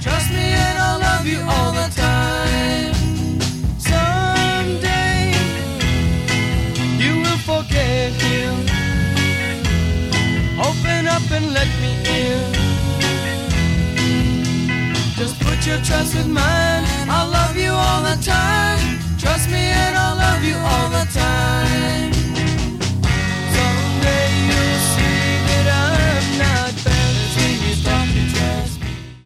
Trust me and I'll love you all the time. Someday you will forget him. Open up and let me in. Just put your trust with mine. I'll love you all the time. Trust me and I'll love you all the time.